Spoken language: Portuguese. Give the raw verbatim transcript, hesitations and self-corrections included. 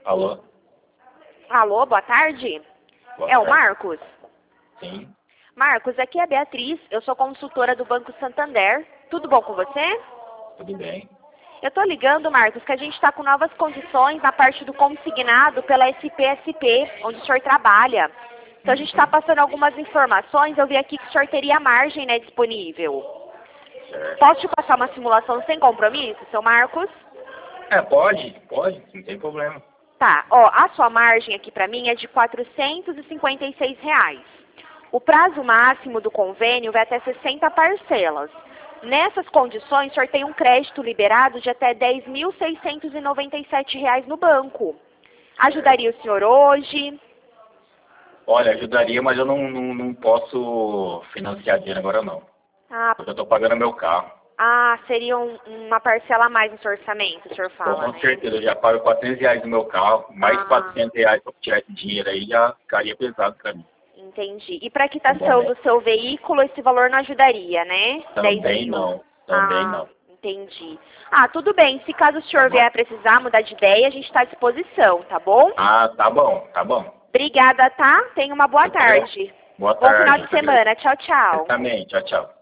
Alô? Alô, boa tarde. Boa É o tarde. Marcos? Sim, Marcos, aqui é a Beatriz, eu sou consultora do Banco Santander. Tudo bom com você? tudo bem. Eu tô ligando, Marcos, que a gente está com novas condições na parte do consignado pela S P S P, onde o senhor trabalha. Então a gente está passando algumas informações, eu vi aqui que o senhor teria margem, né, disponível. Certo. Posso te passar uma simulação sem compromisso, seu Marcos? É, pode, pode, não tem problema. Tá, ó, a sua margem aqui pra mim é de quatrocentos e cinquenta e seis reais. O prazo máximo do convênio vai até sessenta parcelas. Nessas condições, o senhor tem um crédito liberado de até dez mil seiscentos e noventa e sete reais no banco. Ajudaria o senhor hoje? Olha, ajudaria, mas eu não, não, não posso financiar dinheiro agora não. Ah, Porque eu estou pagando meu carro. ah seria um- uma parcela a mais no seu orçamento, o senhor fala, Com né? certeza, eu já pago quatrocentos reais no meu carro, mais Ah. quatrocentos reais para tirar esse dinheiro aí já ficaria pesado para mim. Entendi. E para quitação Bom, do seu veículo, esse valor não ajudaria, né? Também dez mil. não, também Ah, não. entendi. Ah, tudo bem. Se caso o Tá senhor bom. vier a precisar mudar de ideia, a gente está à disposição, tá bom? Ah, tá bom, tá bom. Obrigada, tá? Tenha uma boa Eu que agradeço. tarde. Boa Bom tarde. final eu de que agradeço. semana. Tchau, tchau. Exatamente, tchau, tchau.